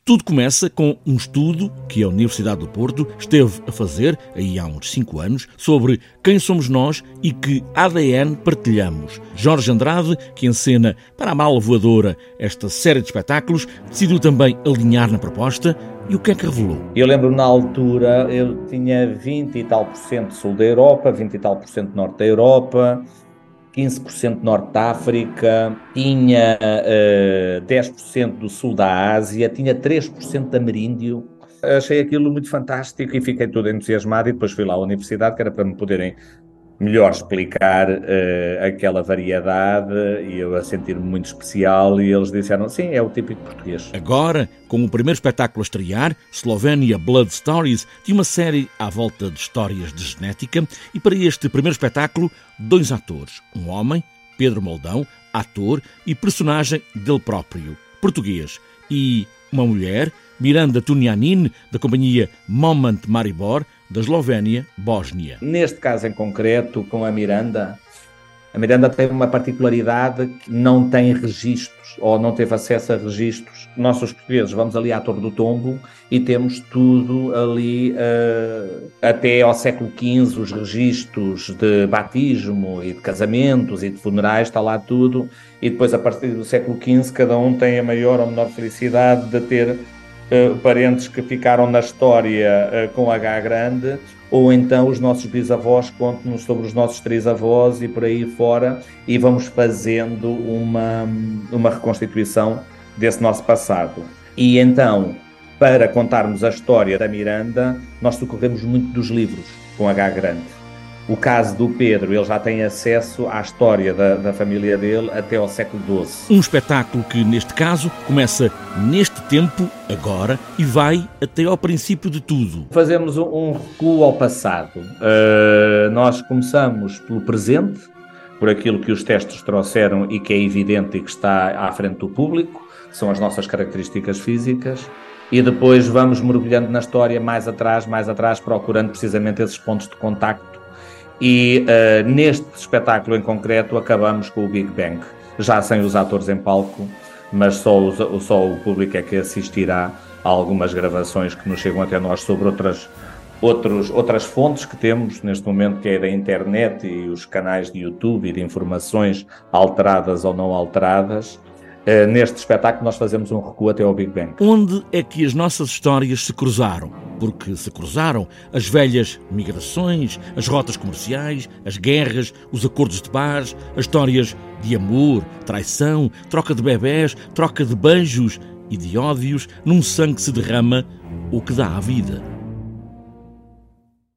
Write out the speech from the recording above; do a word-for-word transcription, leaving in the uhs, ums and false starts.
Tudo começa com um estudo que a Universidade do Porto esteve a fazer, aí há uns cinco anos, sobre quem somos nós e que A D N partilhamos. Jorge Andrade, que encena para a Mala Voadora esta série de espetáculos, decidiu também alinhar na proposta. E o que é que revelou? Eu lembro na altura, eu tinha vinte e tal por cento sul da Europa, vinte e tal por cento norte da Europa, quinze por cento norte da África, tinha uh, dez por cento do sul da Ásia, tinha três por cento de ameríndio. Achei aquilo muito fantástico e fiquei todo entusiasmado e depois fui lá à universidade, que era para me poderem melhor explicar uh, aquela variedade e eu a sentir-me muito especial e eles disseram, sim, é o típico português. Agora, com o primeiro espetáculo a estrear, Slovenia Blood Stories, de uma série à volta de histórias de genética, e para este primeiro espetáculo, dois atores, um homem, Pedro Moldão, ator e personagem dele próprio, português, e uma mulher, Miranda Tunianin, da companhia Moment Maribor, da Eslovénia, Bósnia. Neste caso em concreto, com a Miranda, a Miranda tem uma particularidade que não tem registros, ou não teve acesso a registros. Nós, os portugueses, vamos ali à Torre do Tombo e temos tudo ali, uh, até ao século quinze, os registros de batismo e de casamentos e de funerais, está lá tudo. E depois, a partir do século quinze, cada um tem a maior ou menor felicidade de ter Uh, parentes que ficaram na história uh, com H grande, ou então os nossos bisavós contam-nos sobre os nossos trisavós e por aí fora, e vamos fazendo uma, uma reconstituição desse nosso passado. E então, para contarmos a história da Miranda, nós socorremos muito dos livros com H grande. O caso do Pedro, ele já tem acesso à história da, da família dele até ao século doze. Um espetáculo que, neste caso, começa neste tempo, agora, e vai até ao princípio de tudo. Fazemos um, um recuo ao passado. Uh, nós começamos pelo presente, por aquilo que os testes trouxeram e que é evidente e que está à frente do público, são as nossas características físicas, e depois vamos mergulhando na história mais atrás, mais atrás, procurando precisamente esses pontos de contacto. E uh, neste espetáculo em concreto acabamos com o Big Bang, já sem os atores em palco, mas só, os, só o público é que assistirá a algumas gravações que nos chegam até nós sobre outras, outros, outras fontes que temos neste momento, que é da internet e os canais de YouTube e de informações alteradas ou não alteradas. Uh, neste espetáculo nós fazemos um recuo até ao Big Bang. Onde é que as nossas histórias se cruzaram? Porque se cruzaram as velhas migrações, as rotas comerciais, as guerras, os acordos de paz, as histórias de amor, traição, troca de bebés, troca de beijos e de ódios num sangue que se derrama, o que dá à vida.